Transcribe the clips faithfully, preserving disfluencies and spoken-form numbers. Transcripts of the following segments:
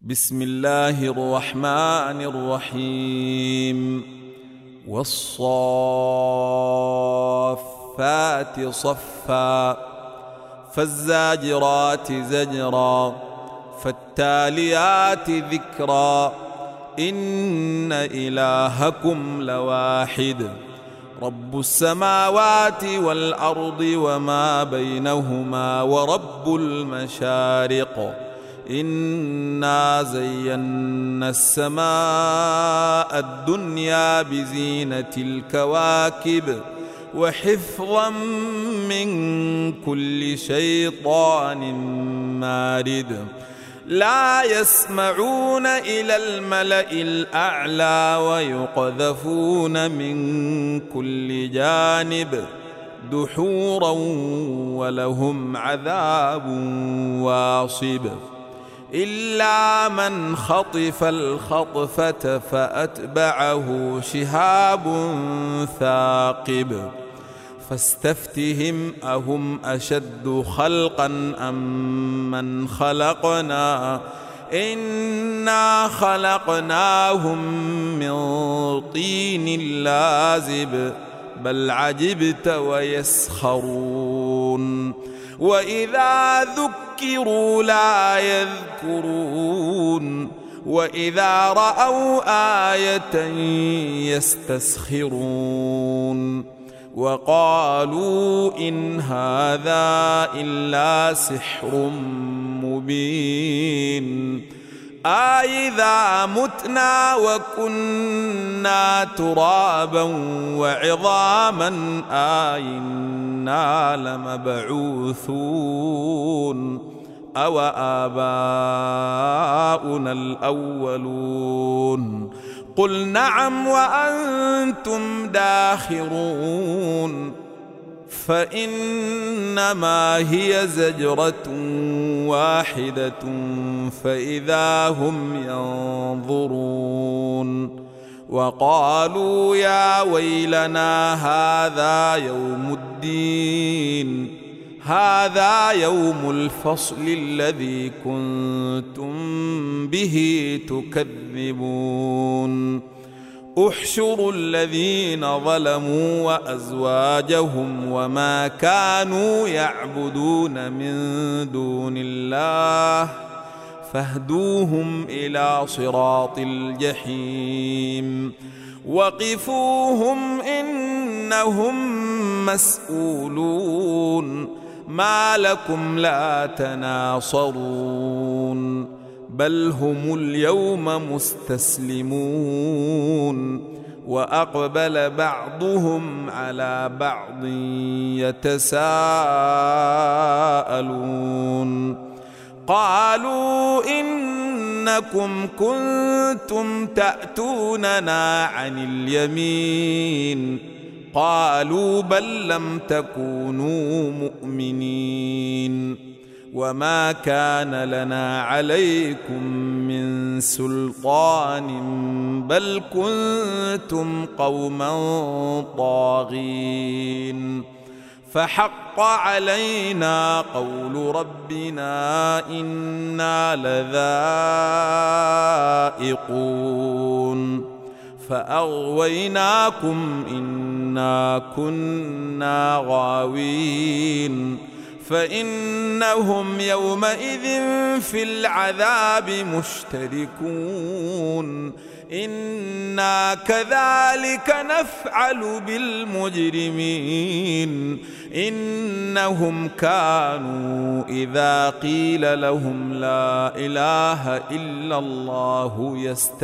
بسم الله الرحمن الرحيم والصافات صفا فالزاجرات زجرا فالتاليات ذكرا إن إلهكم لواحد رب السماوات والأرض وما بينهما ورب المشارق إنا زينا السماء الدنيا بزينة الكواكب وحفظا من كل شيطان مارد لا يسمعون إلى الملأ الأعلى ويقذفون من كل جانب دحورا ولهم عذاب واصب إلا من خطف الخطفة فأتبعه شهاب ثاقب فاستفتهم أهم أشد خلقا أم من خلقنا إنا خلقناهم من طين لازب بل عجبت ويسخرون وإذا ذكروا لا يذكرون وإذا رأوا آية يستسخرون وقالوا إن هذا إلا سحر مبين أإذا متنا وكنا ترابا وعظاما أإنا لمبعوثون أو آباؤنا الأولون قل نعم وأنتم داخرون فإنما هي زجرة واحدة فإذا هم ينظرون وقالوا يا ويلنا هذا يوم الدين هذا يوم الفصل الذي كنتم به تكذبون احشروا الذين ظلموا وأزواجهم وما كانوا يعبدون من دون الله فاهدوهم إلى صراط الجحيم وقفوهم إنهم مسؤولون ما لكم لا تناصرون بل هم اليوم مستسلمون وأقبل بعضهم على بعض يتساءلون قالوا إنكم كنتم تأتوننا عن اليمين قالوا بل لم تكونوا مؤمنين وما كان لنا عليكم من سلطان بل كنتم قوما طاغين فحق علينا قول ربنا إنا لذائقون فأغويناكم إنا كنا غاوين فإنهم يومئذ في العذاب مشتركون إنا كذلك نفعل بالمجرمين إنهم كانوا إذا قيل لهم لا إله إلا الله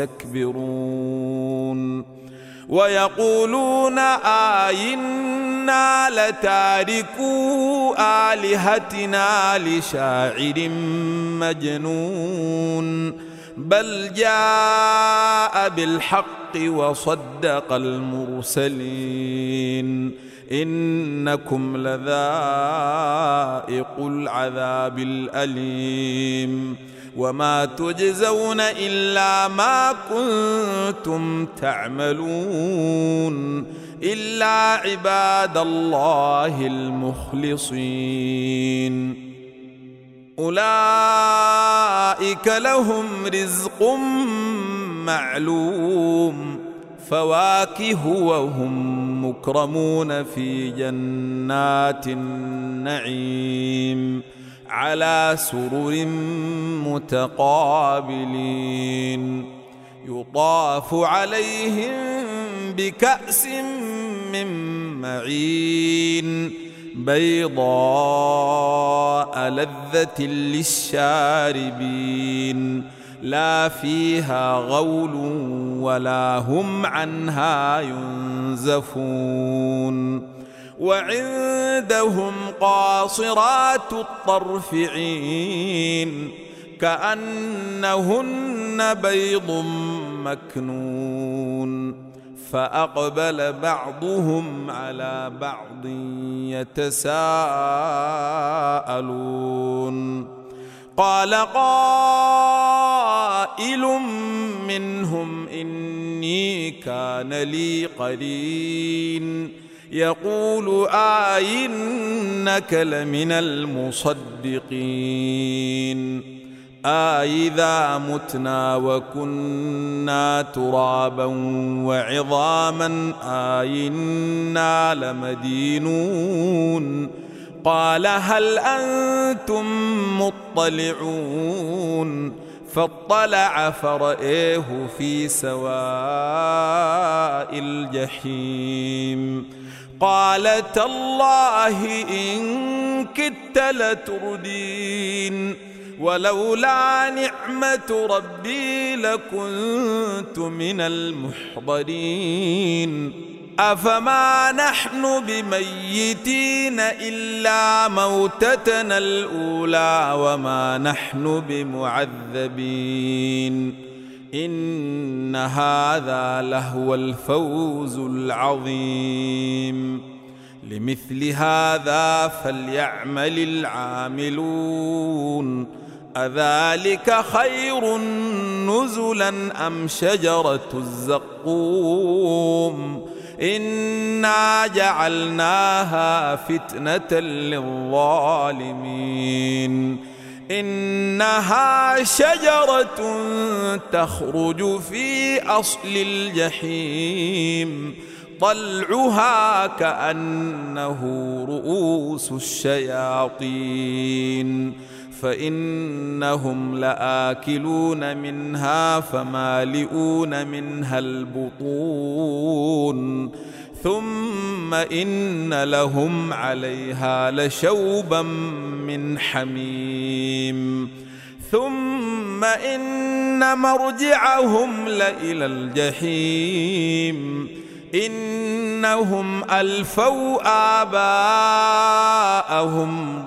يستكبرون ويقولون آئنا لتاركو آلهتنا لشاعر مجنون بل جاء بالحق وصدق المرسلين إنكم لذائق العذاب الأليم وما تجزون إلا ما كنتم تعملون إلا عباد الله المخلصين أولئك لهم رزق معلوم فواكه وهم مكرمون في جنات النعيم على سرر متقابلين يطاف عليهم بكأس من معين بيضاء لذة للشاربين لا فيها غول ولا هم عنها ينزفون وعندهم قاصرات الطرف عين كأنهن بيض مكنون فأقبل بعضهم على بعض يتساءلون قال قائل منهم إني كان لي قرين يقول أئنك لمن المصدقين أإذا متنا وكنا ترابا وعظاما أإنا لمدينون قال هل أنتم مطلعون فاطلع فرأيه في سواء الجحيم قال تالله إن كدت لتردين ولولا نعمة ربي لكنت من المحضرين أفما نحن بميتين إلا موتتنا الأولى وما نحن بمعذبين إن هذا لهو الفوز العظيم لمثل هذا فليعمل العاملون أذلك خير نزلا أم شجرة الزقوم إنا جعلناها فتنة للظالمين إنها شجرة تخرج في أصل الجحيم طلعها كأنه رؤوس الشياطين فإنهم لآكلون منها فمالئون منها البطون ثم إن لهم عليها لشوبا من حميم ثم إن مرجعهم لإلى الجحيم إنهم ألفوا آباءهم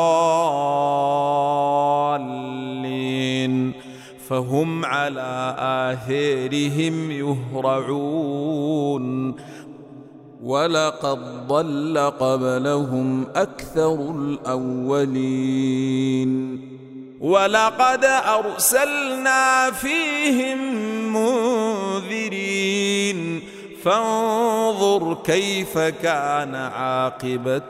ضالين فهم على آثارهم يهرعون ولقد ضل قبلهم أكثر الأولين ولقد أرسلنا فيهم منذرين فانظر كيف كان عاقبة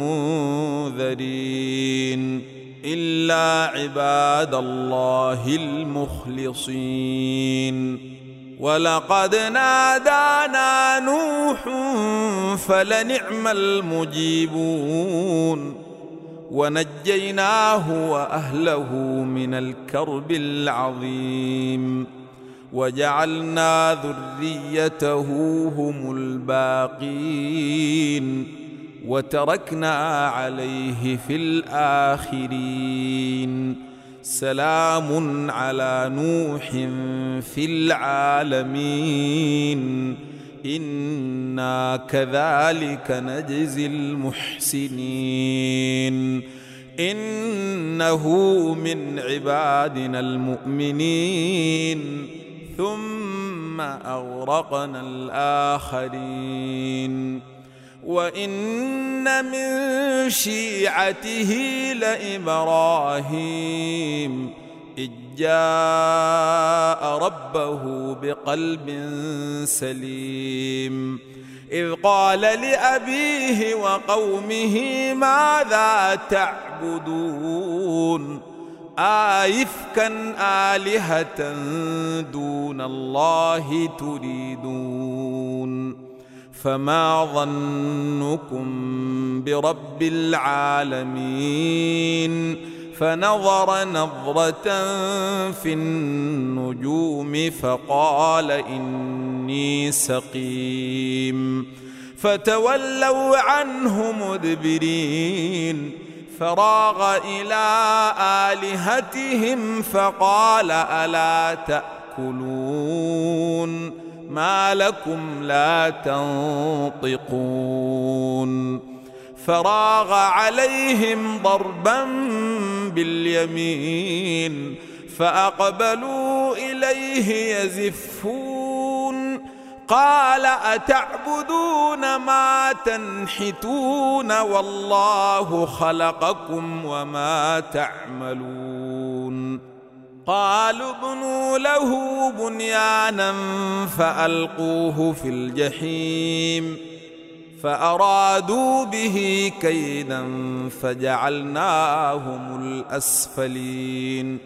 المنذرين إلا عباد الله المخلصين ولقد نادانا نوح فلنعم المجيبون ونجيناه وأهله من الكرب العظيم وجعلنا ذريته هم الباقين وتركنا عليه في الآخرين سلام على نوح في العالمين إنا كذلك نجزي المحسنين إنه من عبادنا المؤمنين ثم أغرقنا الآخرين وإن من شيعته لإبراهيم إذ جاء ربه بقلب سليم إذ قال لأبيه وقومه ماذا تعبدون آئفكا آلهة دون الله تريدون فما ظنكم برب العالمين فنظر نظرة في النجوم فقال إني سقيم فتولوا عنه مدبرين فراغ إلى آلهتهم فقال ألا تأكلون ما لكم لا تنطقون فراغ عليهم ضربا باليمين فأقبلوا إليه يزفون قال أتعبدون ما تنحتون والله خلقكم وما تعملون قالوا ابنوا له بنيانا فألقوه في الجحيم فأرادوا به كيدا فجعلناهم الأسفلين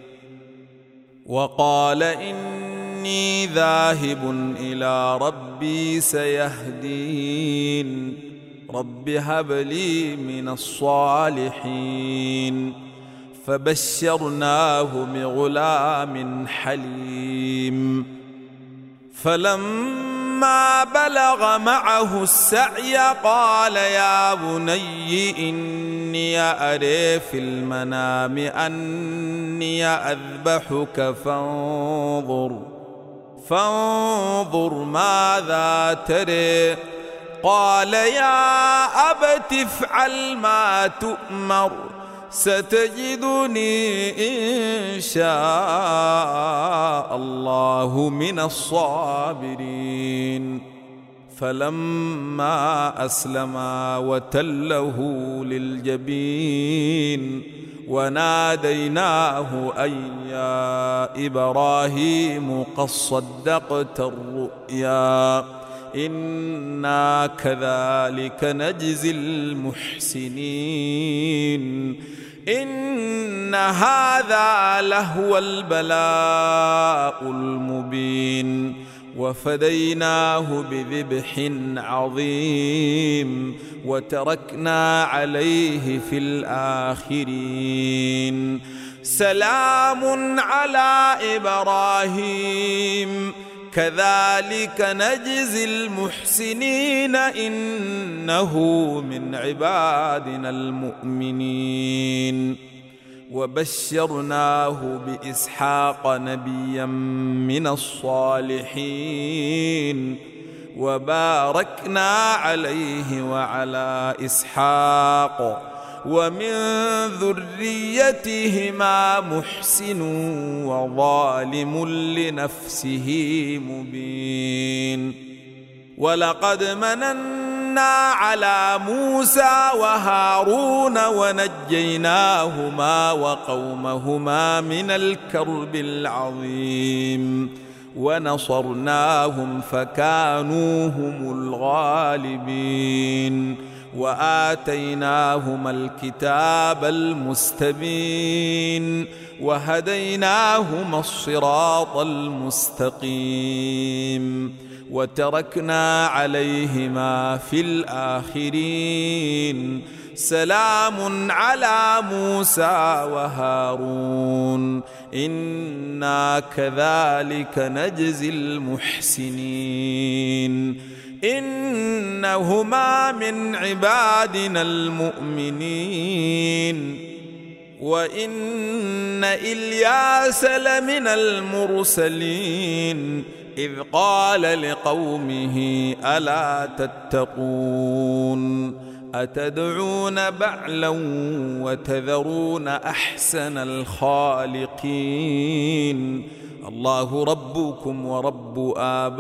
وقال إني ذاهب إلى ربي سيهدين رب هب لي من الصالحين فبشرناه بغلام حليم فلما بلغ معه السعي قال يا بني إني أرى في المنام أني أذبحك فانظر فانظر ماذا ترى قال يا أبت افعل ما تؤمر ستجدني إن شاء الله من الصابرين فلما أسلما وتله للجبين وناديناه أي يا إبراهيم قد صدقت الرؤيا إنا كذلك نجزي المحسنين إن هذا لهو البلاء المبين وفديناه بذبح عظيم وتركنا عليه في الآخرين سلام على إبراهيم كذلك نجزي المحسنين إنه من عبادنا المؤمنين وبشرناه بإسحاق نبيا من الصالحين وباركنا عليه وعلى إسحاق ومن ذريتهما محسن وظالم لنفسه مبين ولقد مننا على موسى وهارون ونجيناهما وقومهما من الكرب العظيم ونصرناهم فكانوا هم الغالبين وآتيناهما الكتاب المستبين وهديناهما الصراط المستقيم وتركنا عليهما في الآخرين سلام على موسى وهارون إنا كذلك نجزي المحسنين إنهما من عبادنا المؤمنين وإن إلياس لمن المرسلين إذ قال لقومه ألا تتقون أتدعون بعلا وتذرون أحسن الخالقين الله ربكم ورب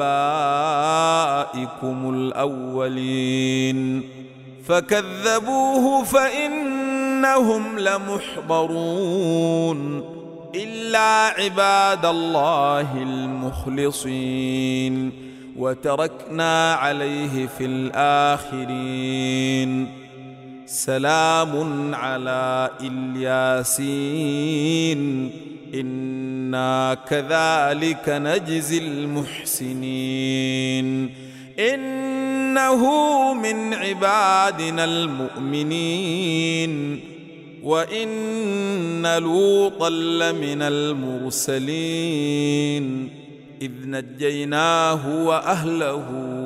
آبائكم الأولين فكذبوه فإنهم لمحضرون إلا عباد الله المخلصين وتركنا عليه في الآخرين. سلام على الياسين إنا كذلك نجزي المحسنين إنه من عبادنا المؤمنين وإن لوطا لمن المرسلين إذ نجيناه وأهله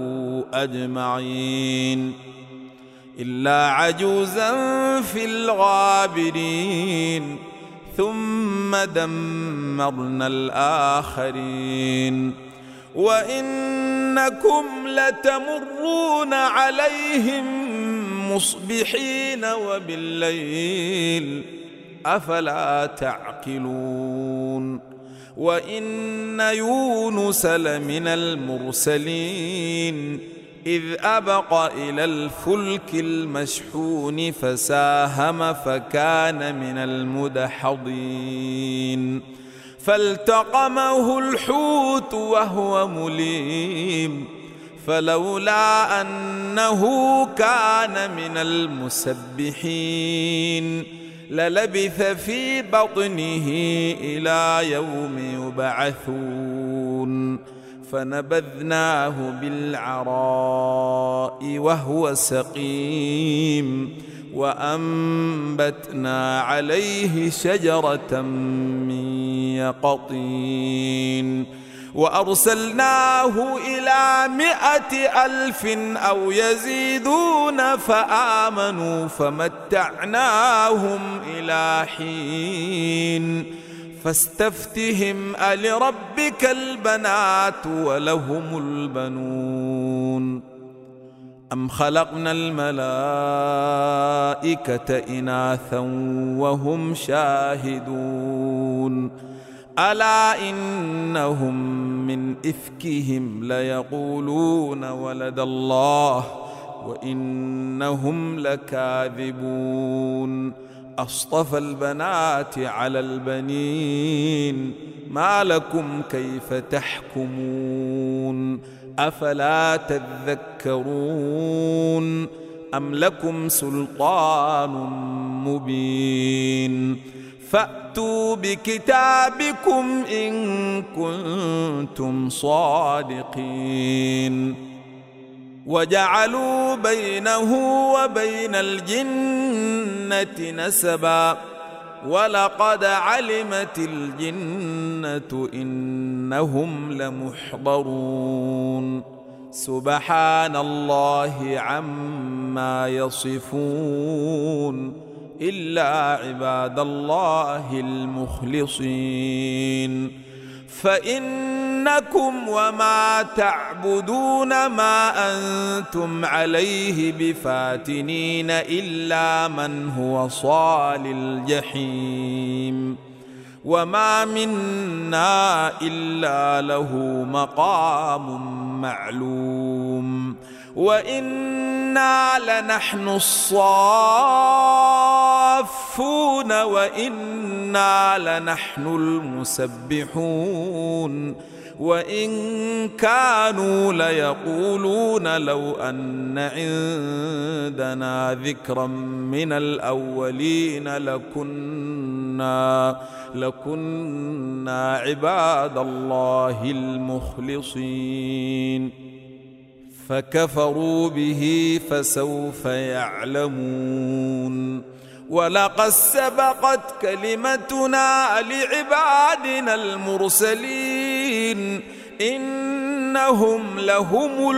أجمعين إلا عجوزا في الغابرين ثم دمرنا الآخرين وإنكم لتمرون عليهم مصبحين وبالليل أفلا تعقلون وإن يونس لمن المرسلين إذ أبق إلى الفلك المشحون فساهم فكان من المدحضين فالتقمه الحوت وهو مليم فلولا أنه كان من المسبحين للبث في بطنه إلى يوم يبعثون فنبذناه بالعراء وهو سقيم وأنبتنا عليه شجرة من يقطين وأرسلناه إلى مائة ألف أو يزيدون فآمنوا فمتعناهم إلى حين فاستفتهم ألربك البنات ولهم البنون أم خلقنا الملائكة إناثا وهم شاهدون ألا إنهم من إفكهم ليقولون ولد الله وإنهم لكاذبون أصطفى البنات على البنين ما لكم كيف تحكمون أفلا تذكرون أم لكم سلطان مبين فأتوا بكتابكم إن كنتم صادقين وجعلوا بينه وبين الجنة نسبا ولقد علمت الجنة إنهم لمحضرون سبحان الله عما يصفون إلا عباد الله المخلصين فإنكم وما تعبدون ما أنتم عليه بفاتنين إلا من هو صال الجحيم وما منا إلا له مقام معلوم وإنا لنحن الصافون وإنا لنحن المسبحون وإن كانوا ليقولون لو أن عندنا ذكرا من الأولين لكنا لكنا عباد الله المخلصين فكفروا به فسوف يعلمون ولقد سبقت كلمتنا لعبادنا المرسلين إنهم لهم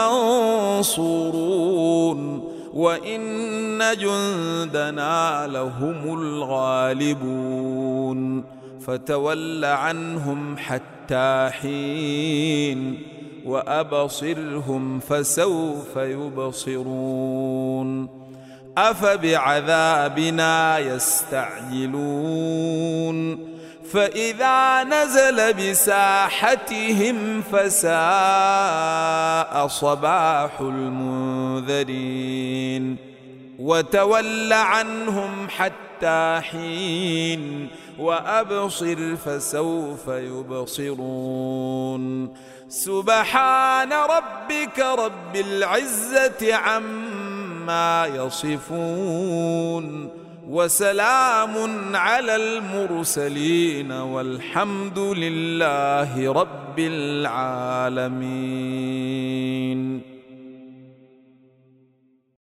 المنصورون وإن جندنا لهم الغالبون فتول عنهم حتى حين وأبصرهم فسوف يبصرون أفبعذابنا يستعجلون فإذا نزل بساحتهم فساء صباح المنذرين وتول عنهم حتى حين وأبصر فسوف يبصرون سبحان ربك رب العزة عما يصفون وسلام على المرسلين والحمد لله رب العالمين.